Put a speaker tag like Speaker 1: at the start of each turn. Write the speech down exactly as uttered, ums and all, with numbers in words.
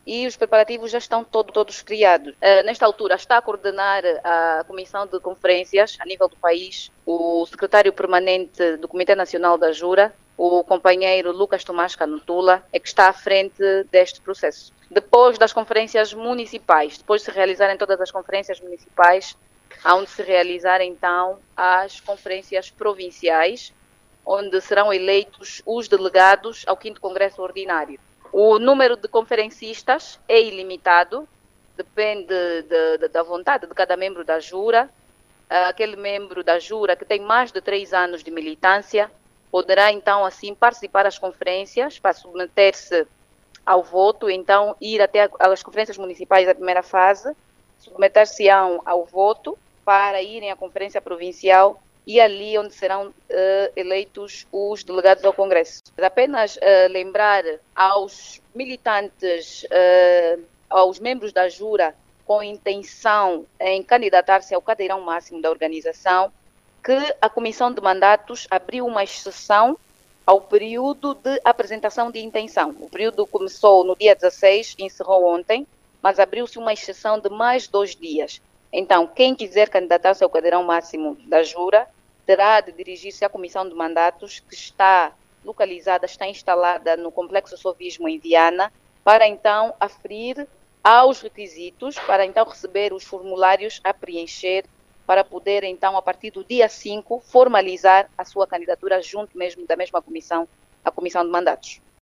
Speaker 1: e os preparativos já estão todo, todos criados. Uh, nesta altura está a coordenar a Comissão de Conferências a nível do país o secretário permanente do Comitê Nacional da Jura, o companheiro Lucas Tomás Canutula, é que está à frente deste processo. Depois das conferências municipais, depois de se realizarem todas as conferências municipais, há onde se realizar então as conferências provinciais, onde serão eleitos os delegados ao quinto Congresso Ordinário. O número de conferencistas é ilimitado, depende de, de, da vontade de cada membro da Jura. Aquele membro da Jura que tem mais de três anos de militância poderá então assim participar das conferências para submeter-se ao voto, então ir até as conferências municipais da primeira fase, submeter-se-ão ao voto para irem à conferência provincial e ali onde serão uh, eleitos os delegados ao Congresso. Apenas uh, lembrar aos militantes, uh, aos membros da Jura com intenção em candidatar-se ao cadeirão máximo da organização, que a Comissão de Mandatos abriu uma exceção ao período de apresentação de intenção. O período começou no dia dezesseis e encerrou ontem, mas abriu-se uma exceção de mais dois dias. Então, quem quiser candidatar-se ao cadeirão máximo da Jura terá de dirigir-se à Comissão de Mandatos, que está localizada, está instalada no Complexo Sovismo em Viana, para então aferir aos requisitos, para então receber os formulários a preencher, para poder então, a partir do dia cinco, formalizar a sua candidatura junto mesmo da mesma comissão, a Comissão de Mandatos.